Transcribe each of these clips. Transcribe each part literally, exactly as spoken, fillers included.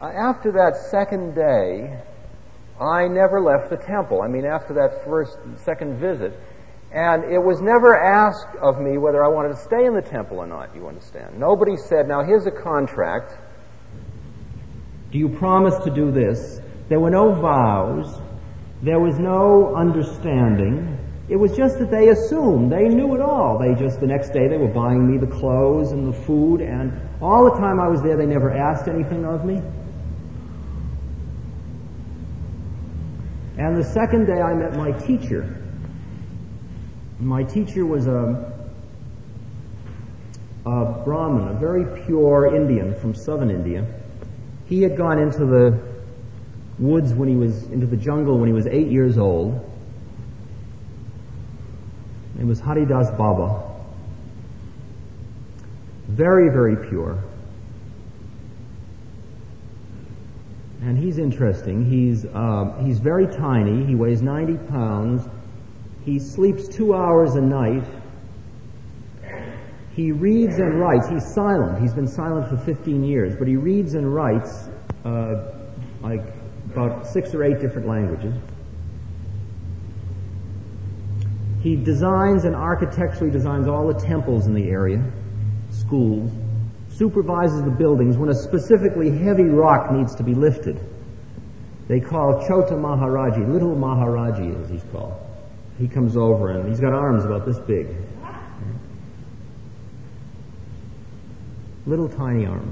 uh, after that second day, I never left the temple. I mean, after that first, second visit. And it was never asked of me whether I wanted to stay in the temple or not, you understand. Nobody said, now here's a contract. Do you promise to do this? There were no vows. There was no understanding. It was just that they assumed. They knew it all. They just, the next day, they were buying me the clothes and the food, and all the time I was there, they never asked anything of me. And the second day, I met my teacher. My teacher was a, a Brahmin, a very pure Indian from southern India. He had gone into the woods when he was, into the jungle when he was eight years old. It was Haridas Baba. Very, very pure. And he's interesting. He's, uh, he's very tiny. He weighs ninety pounds. He sleeps two hours a night. He reads and writes. He's silent. He's been silent for fifteen years, but he reads and writes uh, like about six or eight different languages. He designs and architecturally designs all the temples in the area, schools, supervises the buildings when a specifically heavy rock needs to be lifted. They call Chota Maharaji, Little Maharaji as he's called. He comes over and he's got arms about this big. Little tiny arms.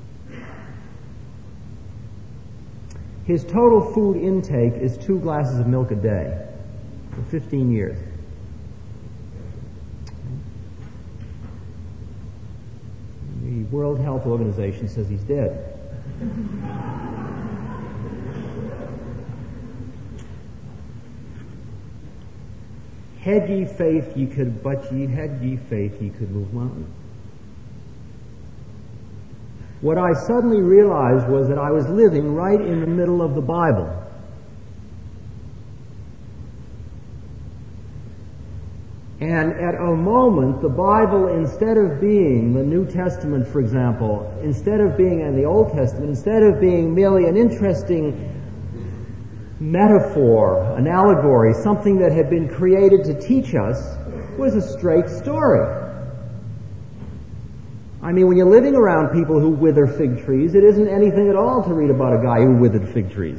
His total food intake is two glasses of milk a day for fifteen years. The World Health Organization says he's dead. Had ye faith, ye could, but ye had ye faith, ye could move mountains. What I suddenly realized was that I was living right in the middle of the Bible. And at a moment, the Bible, instead of being the New Testament, for example, instead of being in the Old Testament, instead of being merely an interesting metaphor, an allegory, something that had been created to teach us, was a straight story. I mean, when you're living around people who wither fig trees, it isn't anything at all to read about a guy who withered fig trees.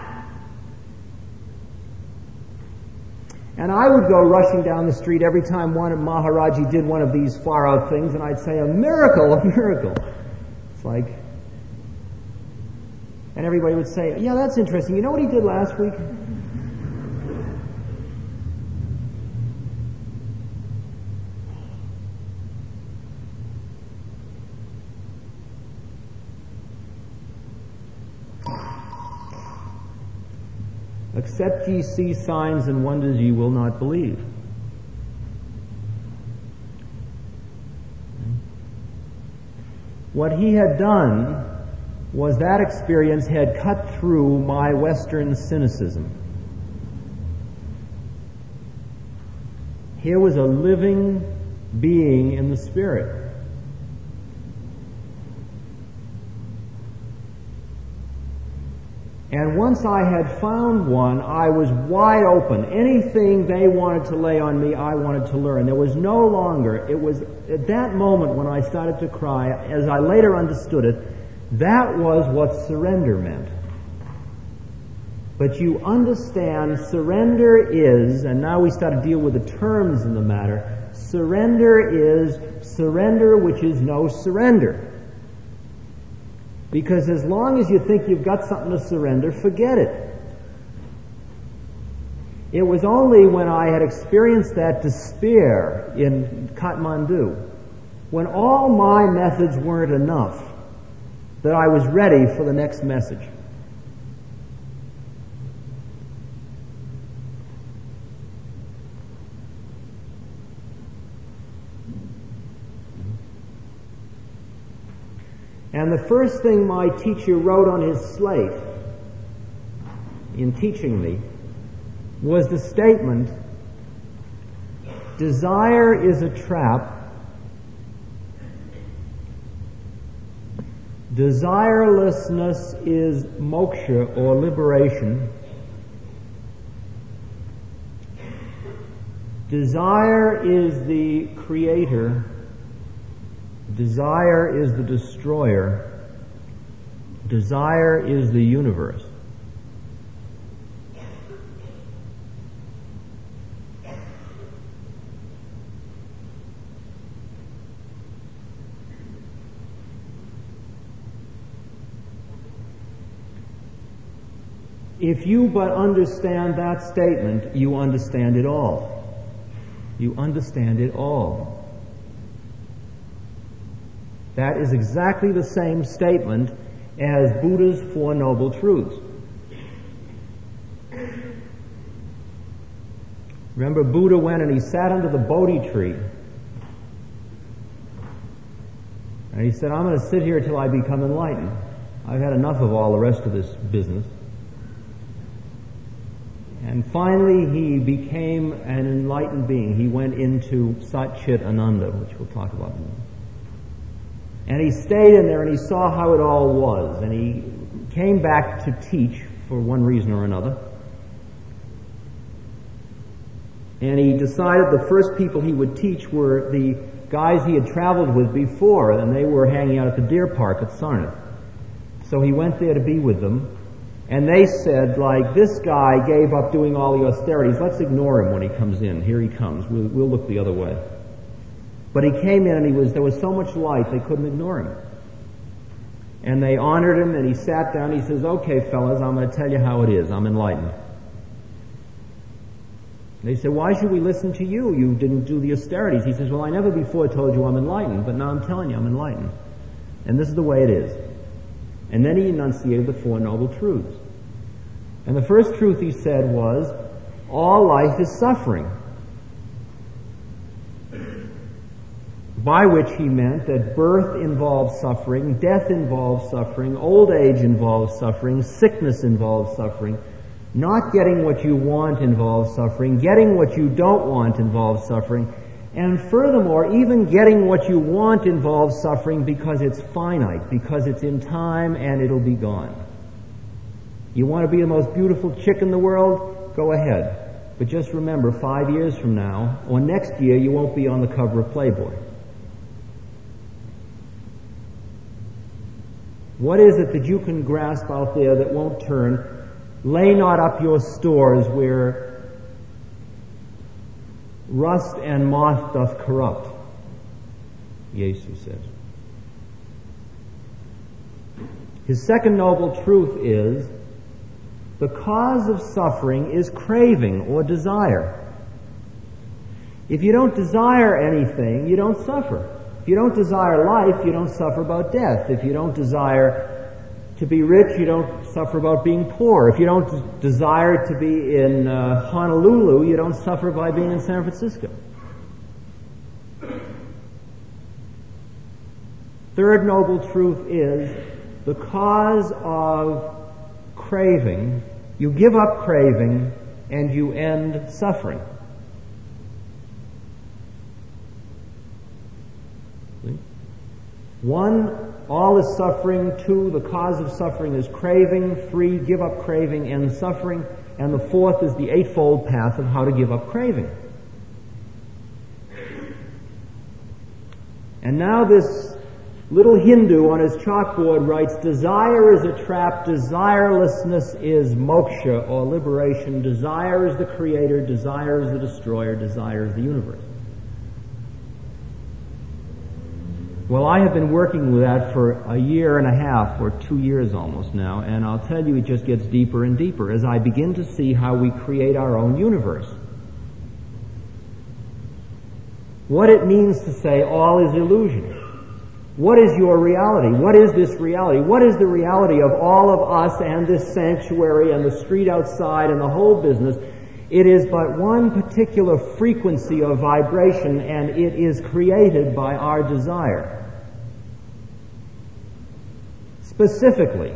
And I would go rushing down the street every time one of Maharaji did one of these far-out things, and I'd say, a miracle, a miracle. It's like... And everybody would say, yeah, that's interesting. You know what he did last week? Except ye see signs and wonders, ye will not believe. What he had done was that experience had cut through my Western cynicism. Here was a living being in the Spirit. And once I had found one, I was wide open. Anything they wanted to lay on me, I wanted to learn. There was no longer, it was at that moment when I started to cry, as I later understood it, that was what surrender meant. But you understand, surrender is, and now we start to deal with the terms in the matter, surrender is surrender which is no surrender. Because as long as you think you've got something to surrender, forget it. It was only when I had experienced that despair in Kathmandu, when all my methods weren't enough, that I was ready for the next message. And the first thing my teacher wrote on his slate in teaching me was the statement, desire is a trap Desirelessness is moksha, or liberation. Desire is the creator. Desire is the destroyer. Desire is the universe. If you but understand that statement, you understand it all. You understand it all. That is exactly the same statement as Buddha's Four Noble Truths. Remember, Buddha went and he sat under the Bodhi tree. And he said, I'm going to sit here till I become enlightened. I've had enough of all the rest of this business. And finally, he became an enlightened being. He went into Sat Chit Ananda, which we'll talk about more. And he stayed in there and he saw how it all was. And he came back to teach for one reason or another. And he decided the first people he would teach were the guys he had traveled with before, and they were hanging out at the deer park at Sarnath. So he went there to be with them. And they said, like, this guy gave up doing all the austerities. Let's ignore him when he comes in. Here he comes. We'll, we'll look the other way. But he came in and he was, there was so much light they couldn't ignore him. And they honored him and he sat down. He says, okay, fellas, I'm going to tell you how it is. I'm enlightened. They said, why should we listen to you? You didn't do the austerities. He says, well, I never before told you I'm enlightened, but now I'm telling you I'm enlightened. And this is the way it is. And then he enunciated the Four Noble Truths. And the first truth he said was, all life is suffering. By which he meant that birth involves suffering, death involves suffering, old age involves suffering, sickness involves suffering, not getting what you want involves suffering, getting what you don't want involves suffering, and furthermore, even getting what you want involves suffering because it's finite, because it's in time and it'll be gone. You want to be the most beautiful chick in the world? Go ahead. But just remember, five years from now, or next year, you won't be on the cover of Playboy. What is it that you can grasp out there that won't turn? Lay not up your stores where rust and moth doth corrupt, Yesu says. His second noble truth is, the cause of suffering is craving or desire. If you don't desire anything, you don't suffer. If you don't desire life, you don't suffer about death. If you don't desire to be rich, you don't suffer about being poor. If you don't desire to be in uh, Honolulu, you don't suffer by being in San Francisco. Third noble truth is, the cause of craving, you give up craving and you end suffering. See? One, all is suffering. Two, the cause of suffering is craving. Three, give up craving, end suffering. And the fourth is the eightfold path of how to give up craving. And now this little Hindu on his chalkboard writes, desire is a trap, desirelessness is moksha, or liberation. Desire is the creator, desire is the destroyer, desire is the universe. Well, I have been working with that for a year and a half, or two years almost now, and I'll tell you it just gets deeper and deeper as I begin to see how we create our own universe. What it means to say all is illusion. What is your reality? What is this reality? What is the reality of all of us and this sanctuary and the street outside and the whole business? It is but one particular frequency of vibration, and it is created by our desire. Specifically,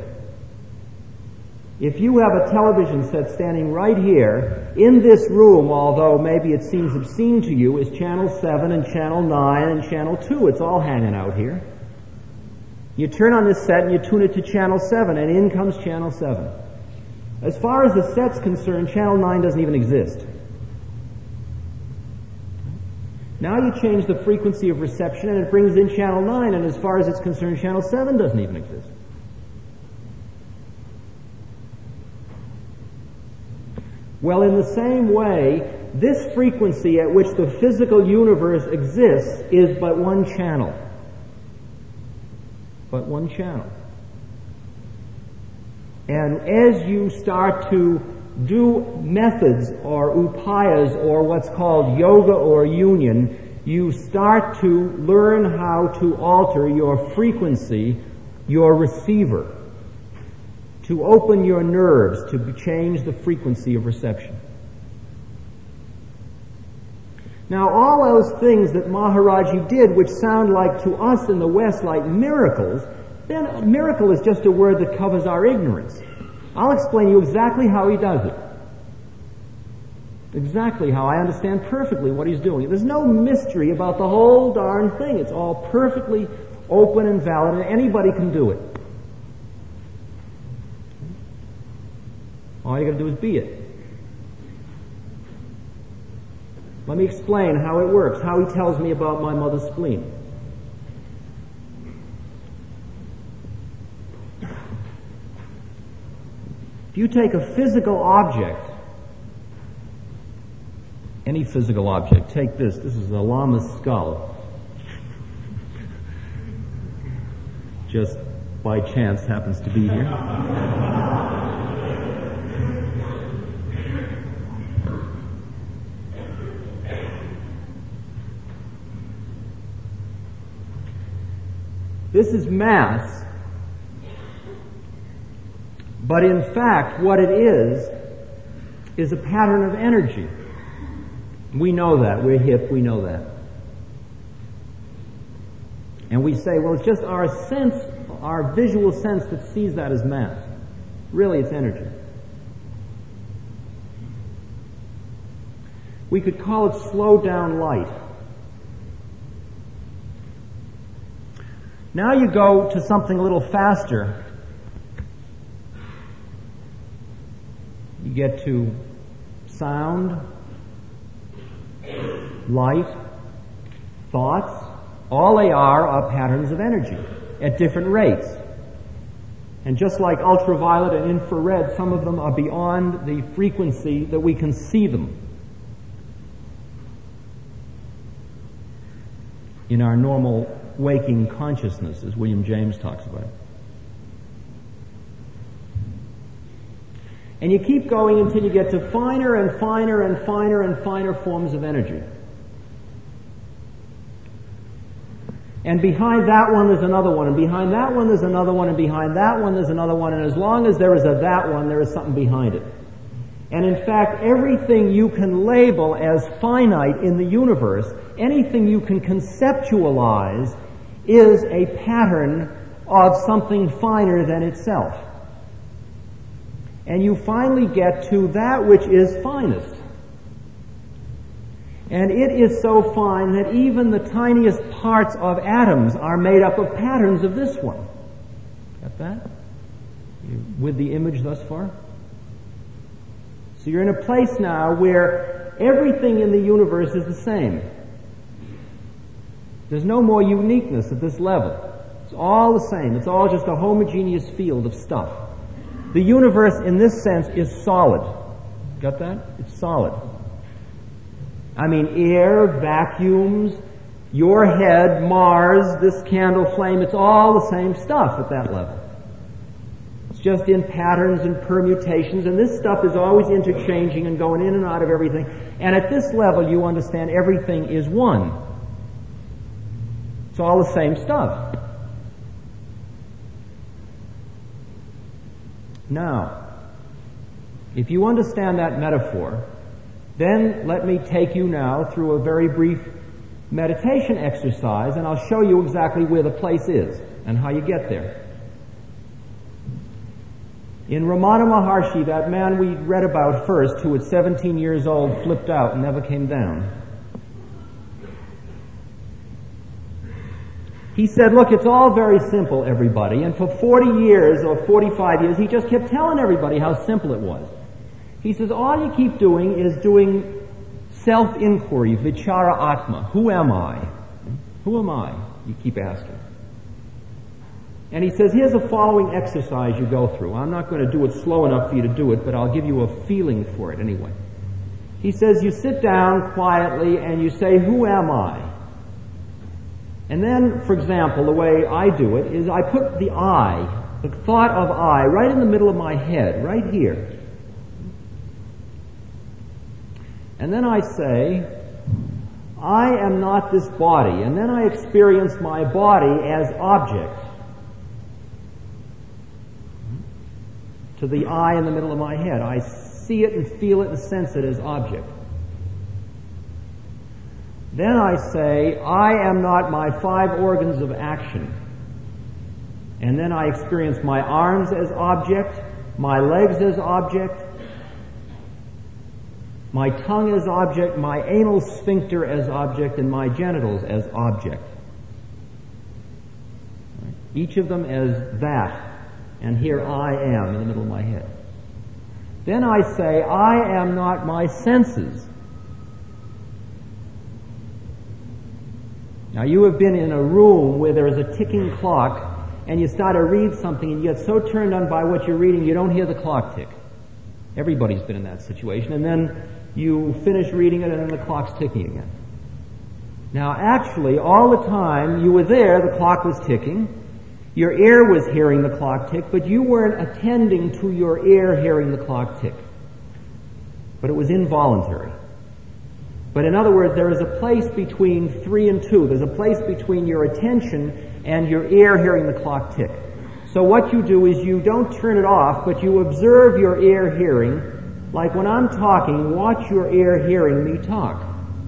if you have a television set standing right here, in this room, although maybe it seems obscene to you, is channel seven and channel nine and channel two. It's all hanging out here. You turn on this set and you tune it to channel seven, and in comes channel seven. As far as the set's concerned, channel nine doesn't even exist. Now you change the frequency of reception and it brings in channel nine, and as far as it's concerned, channel seven doesn't even exist. Well, in the same way, this frequency at which the physical universe exists is but one channel. But one channel. And as you start to do methods or upayas or what's called yoga or union, you start to learn how to alter your frequency, your receiver, to open your nerves, to change the frequency of reception. Now, all those things that Maharaji did, which sound like to us in the West like miracles, then a miracle is just a word that covers our ignorance. I'll explain to you exactly how he does it. Exactly how. I understand perfectly what he's doing. There's no mystery about the whole darn thing. It's all perfectly open and valid, and anybody can do it. All you got to do is be it. Let me explain how it works, how he tells me about my mother's spleen. If you take a physical object, any physical object, take this. This is a llama's skull. Just by chance happens to be here. This is mass. But in fact, what it is, is a pattern of energy. We know that. We're hip. We know that. And we say, well, it's just our sense, our visual sense that sees that as mass. Really, it's energy. We could call it slow down light. Now you go to something a little faster. You get to sound, light, thoughts. All they are are patterns of energy at different rates. And just like ultraviolet and infrared, some of them are beyond the frequency that we can see them in our normal waking consciousness, as William James talks about. And you keep going until you get to finer and finer and finer and finer forms of energy. And behind that one there's another one, and behind that one there's another one, and behind that one there's another one, and as long as there is a that one, there is something behind it. And in fact, everything you can label as finite in the universe, anything you can conceptualize, is a pattern of something finer than itself. And you finally get to that which is finest. And it is so fine that even the tiniest parts of atoms are made up of patterns of this one. Got that? You with the image thus far? So you're in a place now where everything in the universe is the same. There's no more uniqueness at this level. It's all the same. It's all just a homogeneous field of stuff. The universe, in this sense, is solid. Got that? It's solid. I mean, air, vacuums, your head, Mars, this candle flame, it's all the same stuff at that level. It's just in patterns and permutations, and this stuff is always interchanging and going in and out of everything. And at this level, you understand everything is one. It's all the same stuff. Now, if you understand that metaphor, then let me take you now through a very brief meditation exercise, and I'll show you exactly where the place is and how you get there. In Ramana Maharshi, that man we read about first, who at seventeen years old flipped out and never came down, He said, look, it's all very simple, everybody. And for forty years or forty-five years, he just kept telling everybody how simple it was. He says, all you keep doing is doing self-inquiry, vichara atma. Who am I? Who am I? You keep asking. And he says, here's a following exercise you go through. I'm not going to do it slow enough for you to do it, but I'll give you a feeling for it anyway. He says, you sit down quietly and you say, who am I? And then, for example, the way I do it is I put the I, the thought of I, right in the middle of my head, right here. And then I say, I am not this body. And then I experience my body as object. To the I in the middle of my head. I see it and feel it and sense it as object. Then I say, I am not my five organs of action. And then I experience my arms as object, my legs as object, my tongue as object, my anal sphincter as object, and my genitals as object. Each of them as that. And here I am in the middle of my head. Then I say, I am not my senses. Now you have been in a room where there is a ticking clock and you start to read something and you get so turned on by what you're reading you don't hear the clock tick. Everybody's been in that situation. And then you finish reading it and then the clock's ticking again. Now actually, all the time you were there, the clock was ticking. Your ear was hearing the clock tick, but you weren't attending to your ear hearing the clock tick. But it was involuntary. But in other words, there is a place between three and two. There's a place between your attention and your ear hearing the clock tick. So what you do is you don't turn it off, but you observe your ear hearing. Like when I'm talking, watch your ear hearing me talk.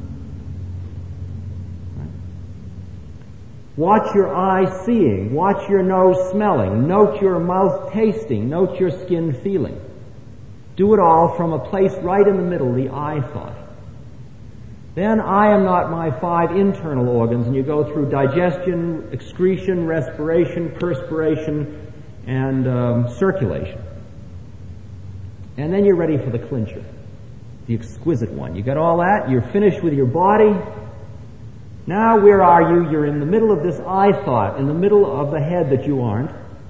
Watch your eye seeing. Watch your nose smelling. Note your mouth tasting. Note your skin feeling. Do it all from a place right in the middle, the I thought. Then I am not my five internal organs, and you go through digestion, excretion, respiration, perspiration, and um, circulation. And then you're ready for the clincher, the exquisite one. You got all that, you're finished with your body. Now where are you? You're in the middle of this I thought, in the middle of the head that you aren't.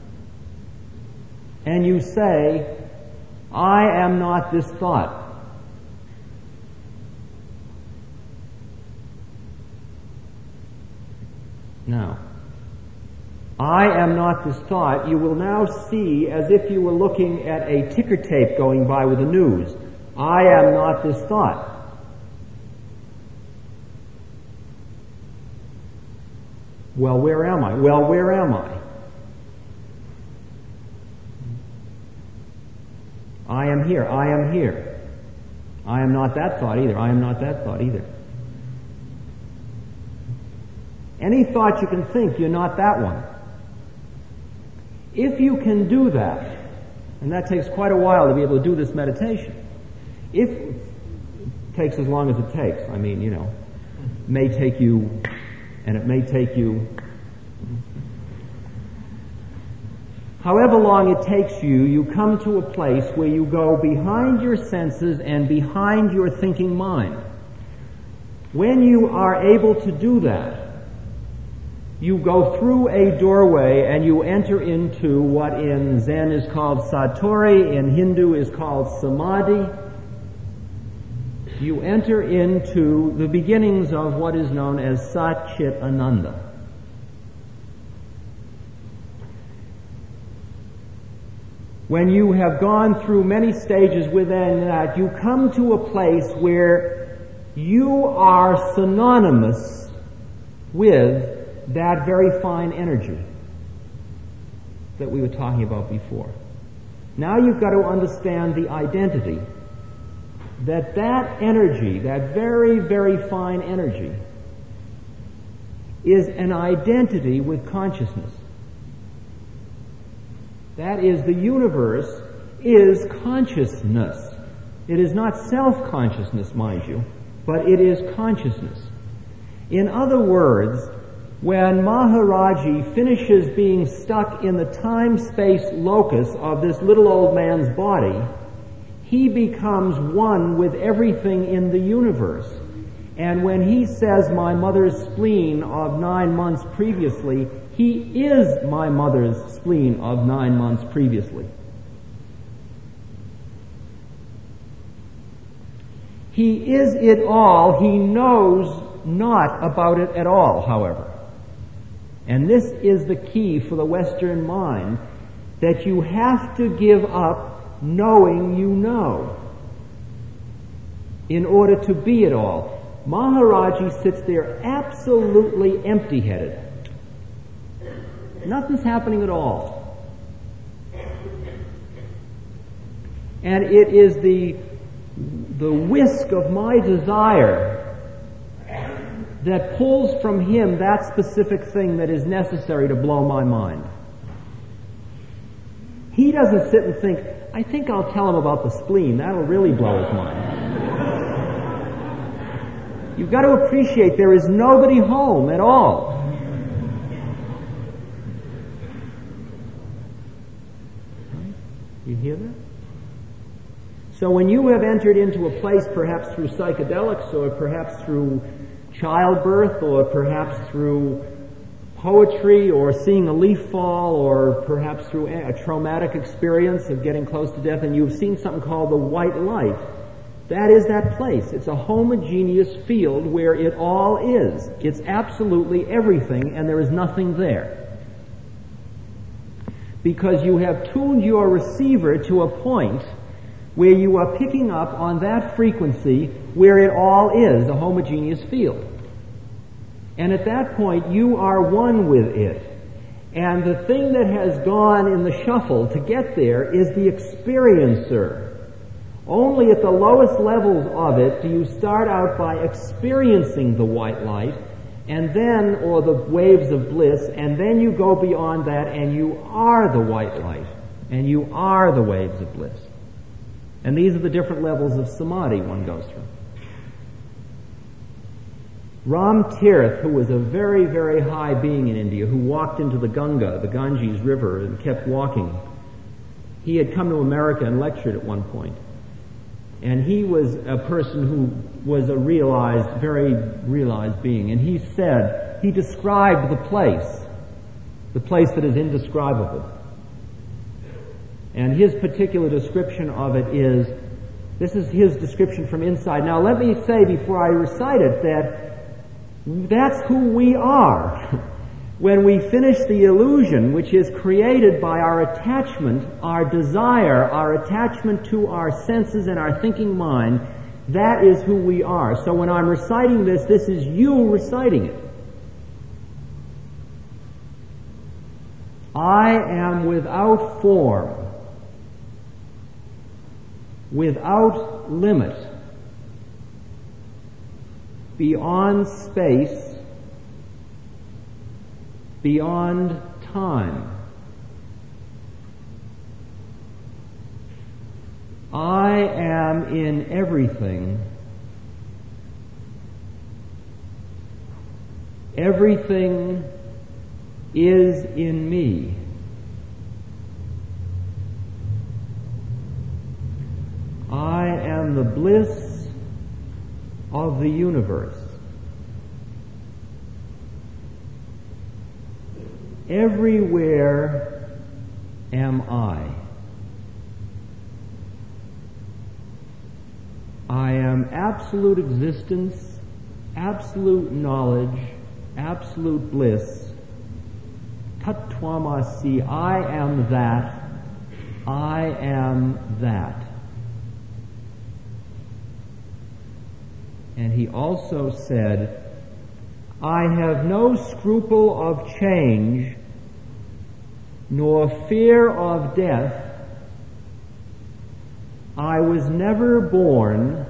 And you say, I am not this thought. Now, I am not this thought, you will now see as if you were looking at a ticker tape going by with the news. I am not this thought. Well, where am I? Well, where am I? I am here. I am here. I am not that thought either. I am not that thought either. Any thought you can think, you're not that one. If you can do that, and that takes quite a while to be able to do this meditation, if it takes as long as it takes, I mean, you know, it may take you, and it may take you, however long it takes you, you come to a place where you go behind your senses and behind your thinking mind. When you are able to do that, you go through a doorway and you enter into what in Zen is called Satori, in Hindu is called Samadhi. You enter into the beginnings of what is known as Sat Chit Ananda. When you have gone through many stages within that, you come to a place where you are synonymous with that very fine energy that we were talking about before. Now you've got to understand the identity. That that energy, that very, very fine energy, is an identity with consciousness. That is, the universe is consciousness. It is not self-consciousness, mind you, but it is consciousness. In other words, When Maharaji finishes being stuck in the time-space locus of this little old man's body, he becomes one with everything in the universe. And when he says, my mother's spleen of nine months previously, he is my mother's spleen of nine months previously. He is it all. He knows not about it at all, however. And this is the key for the Western mind, that you have to give up knowing you know in order to be it all. Maharaji sits there absolutely empty-headed. Nothing's happening at all. And it is the, the whisk of my desire that pulls from him that specific thing that is necessary to blow my mind. He doesn't sit and think, I think I'll tell him about the spleen. That'll really blow his mind. You've got to appreciate there is nobody home at all. You hear that? So when you have entered into a place, perhaps through psychedelics, or perhaps through childbirth, or perhaps through poetry, or seeing a leaf fall, or perhaps through a traumatic experience of getting close to death, and you've seen something called the white light, that is that place. It's a homogeneous field where it all is. It's absolutely everything, and there is nothing there. Because you have tuned your receiver to a point where you are picking up on that frequency where it all is, a homogeneous field. And at that point, you are one with it. And the thing that has gone in the shuffle to get there is the experiencer. Only at the lowest levels of it do you start out by experiencing the white light, and then, or the waves of bliss, and then you go beyond that and you are the white light, and you are the waves of bliss. And these are the different levels of samadhi one goes through. Ram Tirth, who was a very, very high being in India, who walked into the Ganga, the Ganges River, and kept walking, he had come to America and lectured at one point. And he was a person who was a realized, very realized being. And he said, he described the place, the place that is indescribable. And his particular description of it is, this is his description from inside. Now let me say before I recite it that that's who we are. When we finish the illusion, which is created by our attachment, our desire, our attachment to our senses and our thinking mind, that is who we are. So when I'm reciting this, this is you reciting it. I am without form, without limit, beyond space, beyond time. I am in everything. Everything is in me. I am the bliss of the universe. Everywhere am I. I am absolute existence, absolute knowledge, absolute bliss. Tatvamasi, I am that, I am that. And he also said, I have no scruple of change, nor fear of death. I was never born,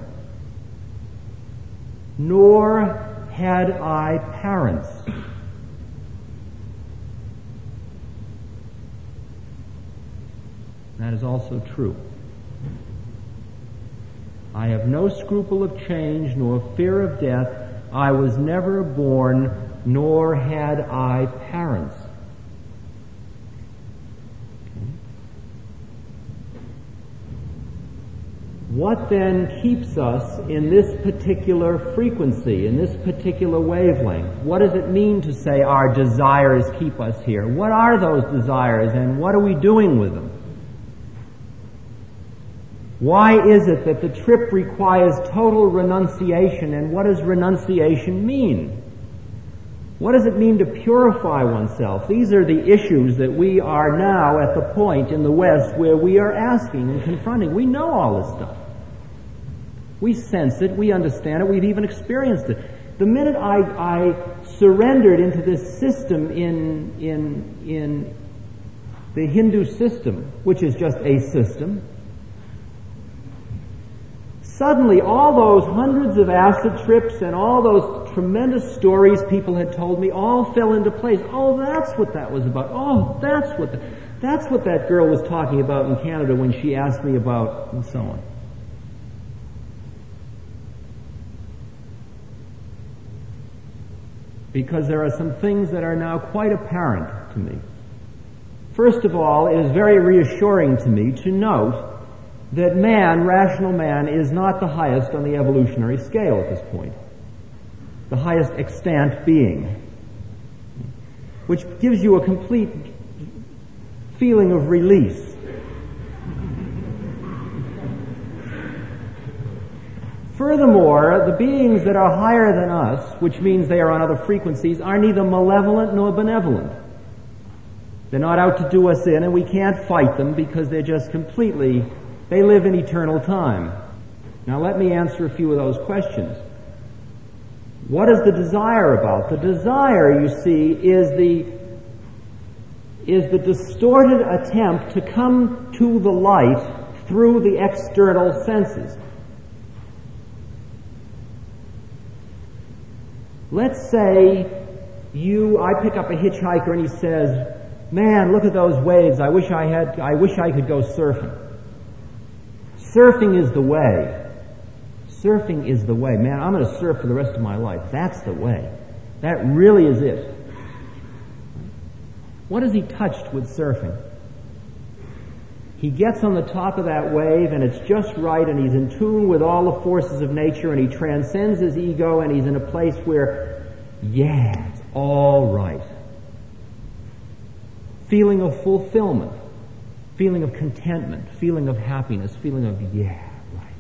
nor had I parents. That is also true. I have no scruple of change, nor fear of death. I was never born, nor had I parents. What then keeps us in this particular frequency, in this particular wavelength? What does it mean to say our desires keep us here? What are those desires, and what are we doing with them? Why is it that the trip requires total renunciation, and what does renunciation mean? What does it mean to purify oneself? These are the issues that we are now at the point in the West where we are asking and confronting. We know all this stuff. We sense it, we understand it, we've even experienced it. The minute I, I surrendered into this system in, in, in the Hindu system, which is just a system, suddenly all those hundreds of acid trips and all those tremendous stories people had told me all fell into place. Oh, that's what that was about. Oh, that's what the, that's what that girl was talking about in Canada when she asked me about, and so on. Because there are some things that are now quite apparent to me. First of all, it is very reassuring to me to note that man, rational man, is not the highest on the evolutionary scale at this point. The highest extant being. Which gives you a complete feeling of release. Furthermore, the beings that are higher than us, which means they are on other frequencies, are neither malevolent nor benevolent. They're not out to do us in, and we can't fight them because they're just completely, they live in eternal time. Now let me answer a few of those questions. What is the desire about? The desire, you see, is the, is the distorted attempt to come to the light through the external senses. Let's say you, I pick up a hitchhiker and he says, man, look at those waves. I wish I had, I wish I could go surfing. Surfing is the way. Surfing is the way. Man, I'm going to surf for the rest of my life. That's the way. That really is it. What has he touched with surfing? He gets on the top of that wave and it's just right and he's in tune with all the forces of nature and he transcends his ego and he's in a place where, yeah, it's all right. Feeling of fulfillment, feeling of contentment, feeling of happiness, feeling of, yeah, right.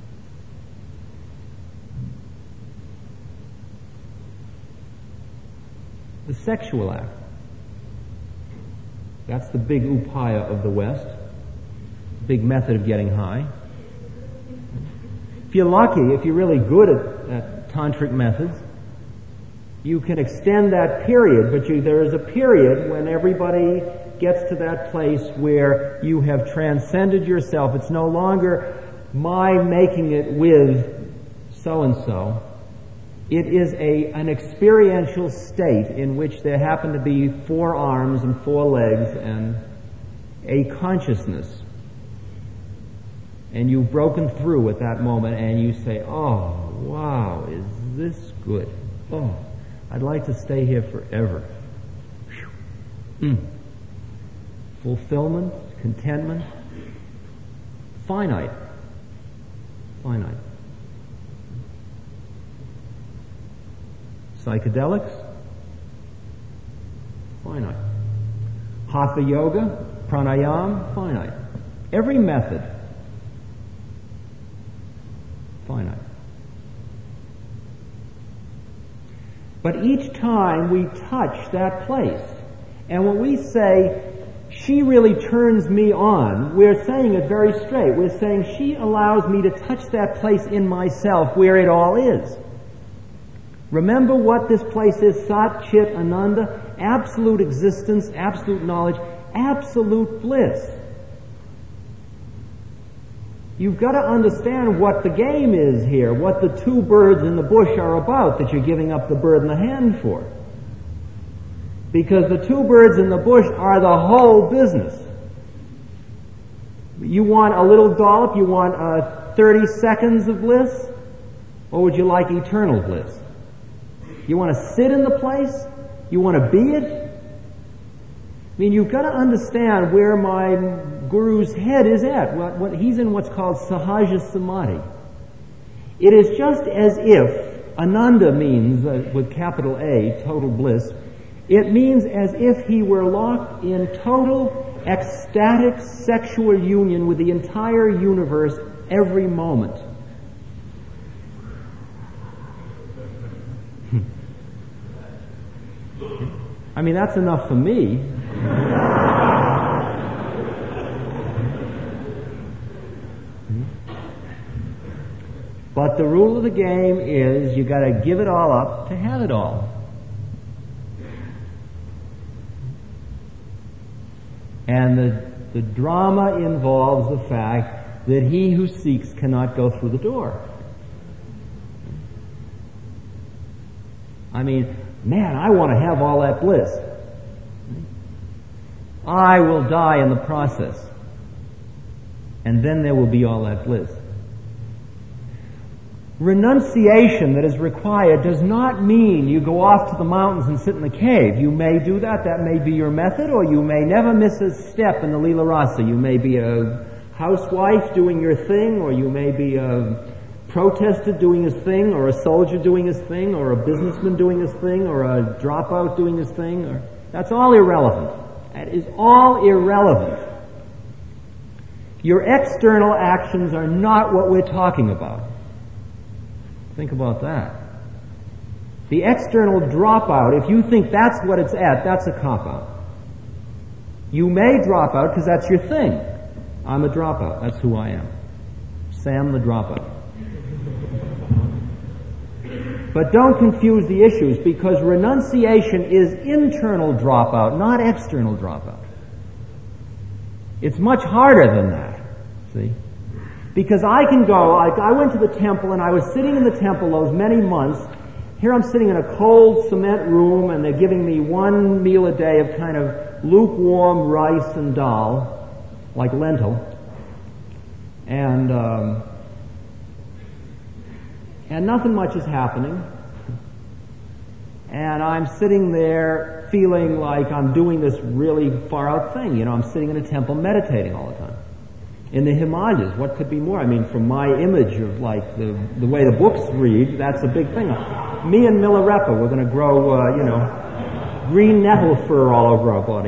The sexual act. That's the big upaya of the West. Big method of getting high. If you're lucky, if you're really good at, at tantric methods, you can extend that period, but you, there is a period when everybody gets to that place where you have transcended yourself. It's no longer my making it with so-and-so. It is a, an experiential state in which there happen to be four arms and four legs and a consciousness. And you've broken through at that moment and you say, oh, wow, is this good? Oh, I'd like to stay here forever. Mm. Fulfillment, contentment, finite. Finite. Psychedelics, finite. Hatha yoga, pranayama, finite. Every method, finite. But each time we touch that place, and when we say, she really turns me on, we're saying it very straight. We're saying she allows me to touch that place in myself where it all is. Remember what this place is, Sat Chit Ananda, absolute existence, absolute knowledge, absolute bliss. You've got to understand what the game is here, what the two birds in the bush are about that you're giving up the bird in the hand for. Because the two birds in the bush are the whole business. You want a little dollop, you want uh, thirty seconds of bliss, or would you like eternal bliss? You want to sit in the place, You want to be it? I mean, you've got to understand where my guru's head is at. What, what, he's in what's called Sahaja Samadhi. It is just as if Ananda means, uh, with capital A, total bliss. It means as if he were locked in total ecstatic sexual union with the entire universe every moment. I mean, that's enough for me. But the rule of the game is you got to give it all up to have it all. And the, the drama involves the fact that he who seeks cannot go through the door. I mean, man, I want to have all that bliss. I will die in the process. And then there will be all that bliss. Renunciation that is required does not mean you go off to the mountains and sit in the cave. You may do that. That may be your method, or you may never miss a step in the Leela Rasa. You may be a housewife doing your thing, or you may be a protester doing his thing, or a soldier doing his thing, or a businessman doing his thing, or a dropout doing his thing. Or, that's all irrelevant. That is all irrelevant. Your external actions are not what we're talking about. Think about that. The external dropout, if you think that's what it's at, that's a cop-out. You may drop out because that's your thing. I'm a dropout. That's who I am. Sam the dropout. But don't confuse the issues, because renunciation is internal dropout, not external dropout. It's much harder than that, see? Because I can go, I, I went to the temple and I was sitting in the temple those many months. Here I'm sitting in a cold cement room and they're giving me one meal a day of kind of lukewarm rice and dal, like lentil. And, um, and nothing much is happening. And I'm sitting there feeling like I'm doing this really far out thing. You know, I'm sitting in a temple meditating all the time. In the Himalayas, what could be more? I mean, from my image of like the, the way the books read, that's a big thing. Me and Milarepa, we're going to grow, uh, you know, green nettle fur all over our body.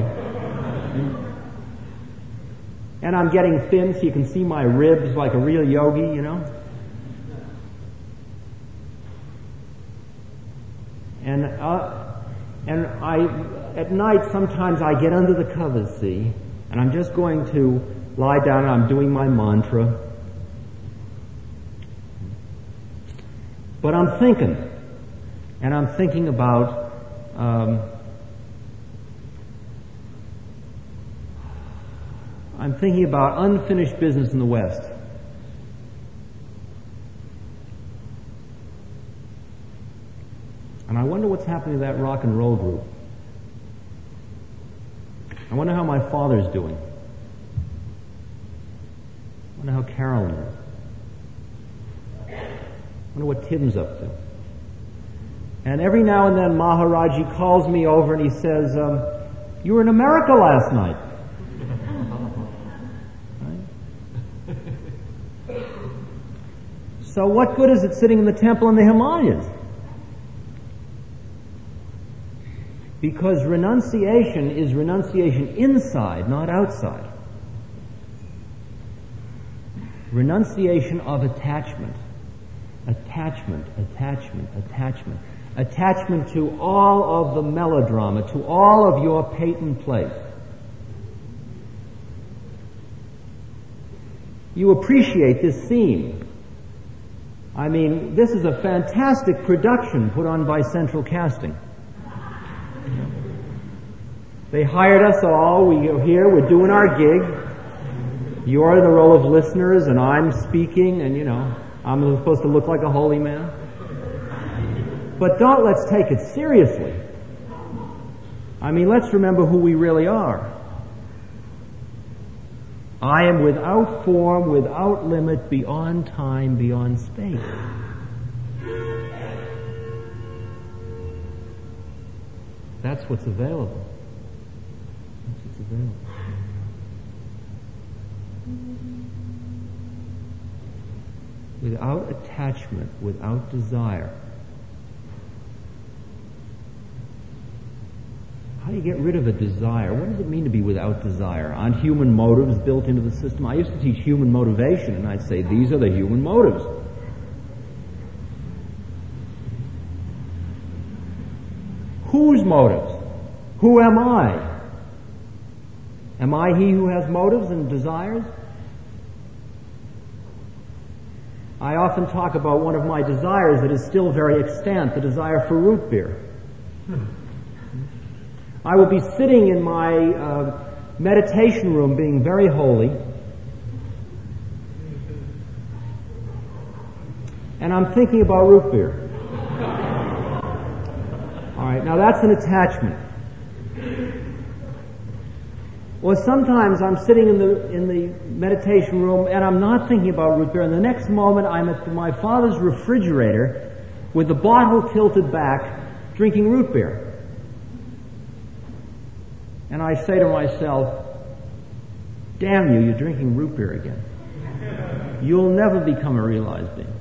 And I'm getting thin so you can see my ribs like a real yogi, you know. And, uh, and I, at night, sometimes I get under the covers, see, and I'm just going to lie down and I'm doing my mantra. But I'm thinking, and I'm thinking about um, I'm thinking about unfinished business in the West. And I wonder what's happening to that rock and roll group. I wonder how my father's doing. I wonder how Carolyn is. I wonder what Tim's up to. And every now and then Maharaji calls me over and he says, um, you were in America last night. Right? So what good is it sitting in the temple in the Himalayas? Because renunciation is renunciation inside, not outside. Renunciation of attachment. Attachment, attachment, attachment. Attachment to all of the melodrama, to all of your patent place. You appreciate this scene. I mean, this is a fantastic production put on by Central Casting. They hired us all. We are here. We're doing our gig. You're in the role of listeners, and I'm speaking, and, you know, I'm supposed to look like a holy man. But don't let's take it seriously. I mean, let's remember who we really are. I am without form, without limit, beyond time, beyond space. that's what's available. That's what's available. Without attachment, without desire. How do you get rid of a desire? What does it mean to be without desire? Aren't human motives built into the system? I used to teach human motivation, and I'd say, these are the human motives. Whose motives? Who am I? Am I he who has motives and desires? I often talk about one of my desires that is still very extant, the desire for root beer. I will be sitting in my uh, meditation room being very holy, and I'm thinking about root beer. All right, now that's an attachment. Or sometimes I'm sitting in the in the meditation room and I'm not thinking about root beer, and the next moment I'm at my father's refrigerator with the bottle tilted back, drinking root beer. And I say to myself, damn you, you're drinking root beer again. You'll never become a realized being.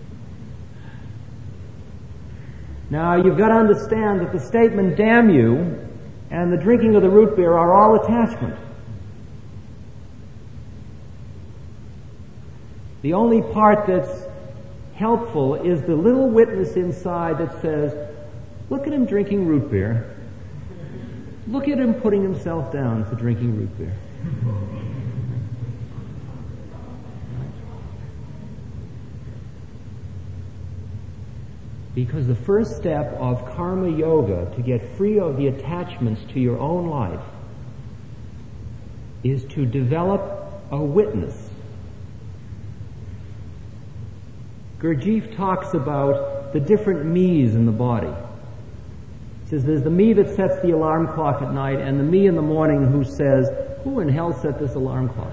Now, you've got to understand that the statement, damn you, and the drinking of the root beer are all attachment. The only part that's helpful is the little witness inside that says, look at him drinking root beer. Look at him putting himself down for drinking root beer. Because the first step of karma yoga to get free of the attachments to your own life is to develop a witness. Gurdjieff talks about the different me's in the body. He says there's the me that sets the alarm clock at night and the me in the morning who says, who in hell set this alarm clock?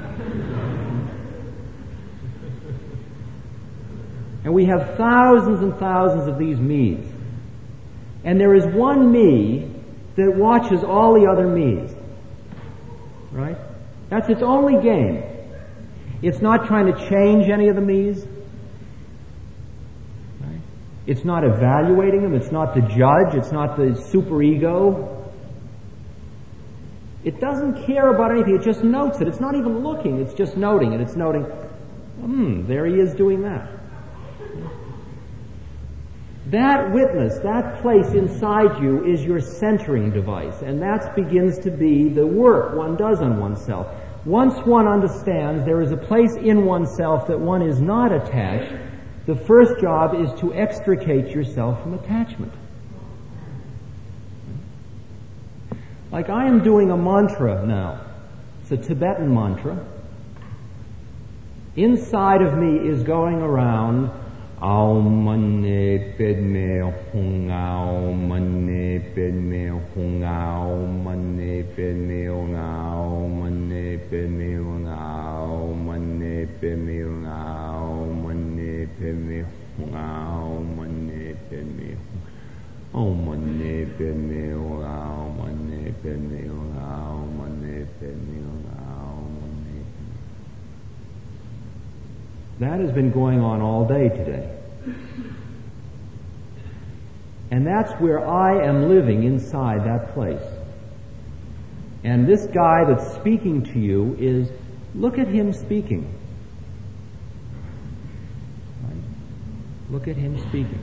And we have thousands and thousands of these me's. And there is one me that watches all the other me's. Right? That's its only game. It's not trying to change any of the me's. Right? It's not evaluating them. It's not the judge. It's not the superego. It doesn't care about anything. It just notes it. It's not even looking. It's just noting it. It's noting, hmm, there he is doing that. That witness, that place inside you is your centering device, and that begins to be the work one does on oneself. Once one understands there is a place in oneself that one is not attached, the first job is to extricate yourself from attachment. Like I am doing a mantra now. It's a Tibetan mantra. Inside of me is going around Aum mane padme hum aum mane padme hum aum mane padme hum aum mane padme hum aum mane padme hum aum mane padme hum aum mane padme Om mane padme hum aum mane padme hum aum mane padme hum aum mane. That has been going on all day today. And that's where I am living, inside that place. And this guy that's speaking to you is, look at him speaking. Right? Look at him speaking.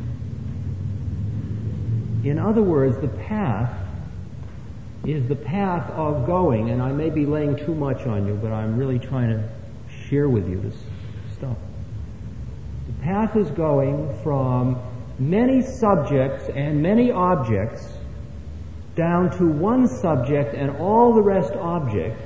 In other words, the path is the path of going, and I may be laying too much on you, but I'm really trying to share with you this stuff. The path is going from many subjects and many objects down to one subject and all the rest object.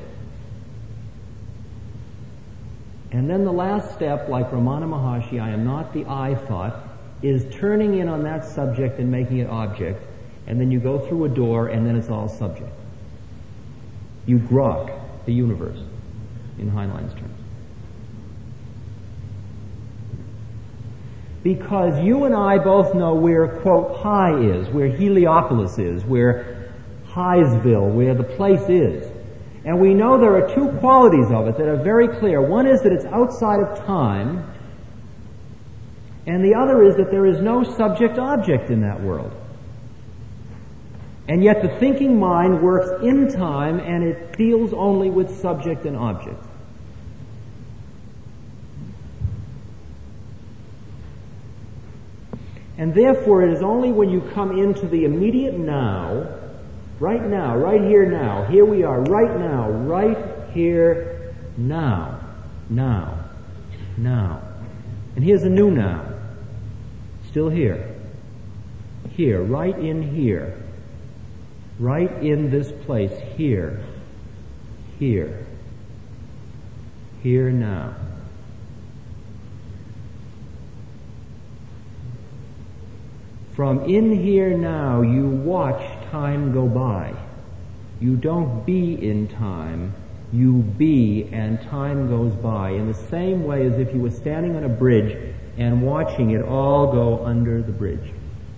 And then the last step, like Ramana Maharshi, I am not the I thought, is turning in on that subject and making it object. And then you go through a door and then it's all subject. You grok the universe, in Heinlein's terms. Because you and I both know where, quote, high is, where Heliopolis is, where Highsville, where the place is. And we know there are two qualities of it that are very clear. One is that it's outside of time, and the other is that there is no subject-object in that world. And yet the thinking mind works in time, and it deals only with subject and object. And therefore it is only when you come into the immediate now, right now, right here now, here we are, right now, right here now, now, now. And here's a new now. Still here. Here, right in here. Right in this place, here. Here. Here now. From in here now, you watch time go by. You don't be in time, you be, and time goes by in the same way as if you were standing on a bridge and watching it all go under the bridge.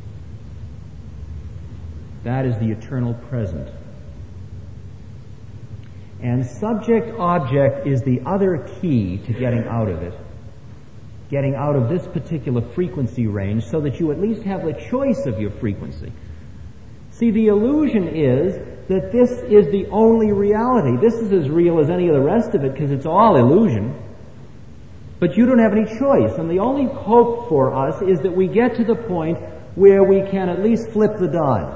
That is the eternal present. And subject-object is the other key to getting out of it. Getting out of this particular frequency range so that you at least have the choice of your frequency. See, the illusion is that this is the only reality. This is as real as any of the rest of it because it's all illusion. But you don't have any choice. And the only hope for us is that we get to the point where we can at least flip the dial.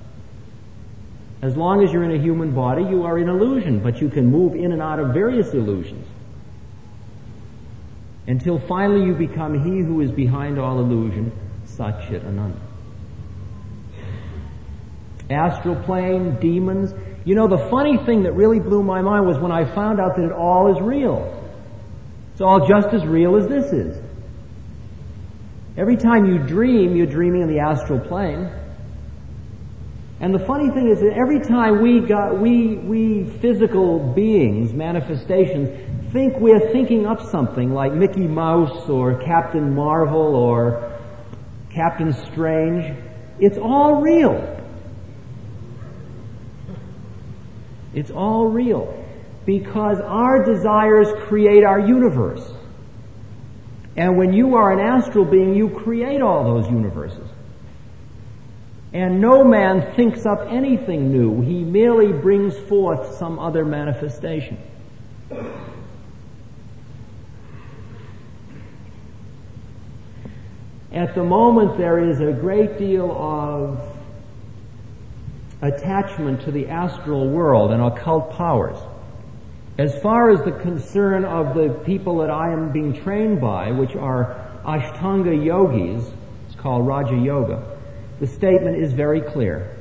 As long as you're in a human body, you are in illusion, but you can move in and out of various illusions. Until finally you become he who is behind all illusion, Sat Chit Ananda. Astral plane, demons. You know, the funny thing that really blew my mind was when I found out that it all is real. It's all just as real as this is. Every time you dream, you're dreaming in the astral plane. And the funny thing is that every time we got, we, we physical beings, manifestations, think we're thinking up something like Mickey Mouse or Captain Marvel or Captain Strange, it's all real. It's all real. Because our desires create our universe. And when you are an astral being, you create all those universes. And no man thinks up anything new. He merely brings forth some other manifestation. At the moment, there is a great deal of attachment to the astral world and occult powers. As far as the concern of the people that I am being trained by, which are Ashtanga yogis, it's called Raja Yoga, the statement is very clear.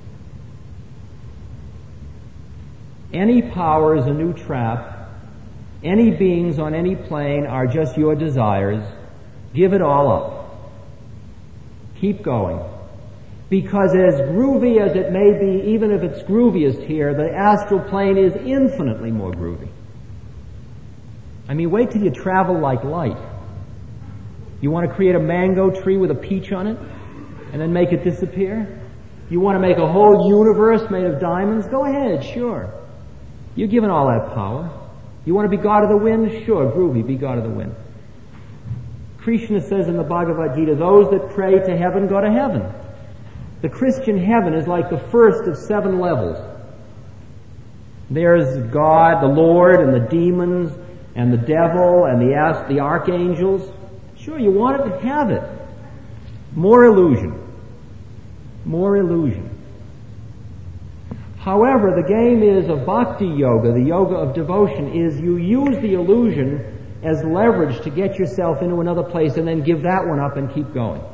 Any power is a new trap. Any beings on any plane are just your desires. Give it all up. Keep going. Because as groovy as it may be, even if it's grooviest here, the astral plane is infinitely more groovy. I mean, wait till you travel like light. You want to create a mango tree with a peach on it and then make it disappear? You want to make a whole universe made of diamonds? Go ahead, sure. You're given all that power. You want to be God of the wind? Sure, groovy, be God of the wind. Krishna says in the Bhagavad Gita, those that pray to heaven go to heaven. The Christian heaven is like the first of seven levels. There's God, the Lord, and the demons, and the devil, and the, the archangels. Sure, you want it, have it. More illusion. More illusion. However, the game is of bhakti yoga, the yoga of devotion, is you use the illusion as leverage to get yourself into another place and then give that one up and keep going.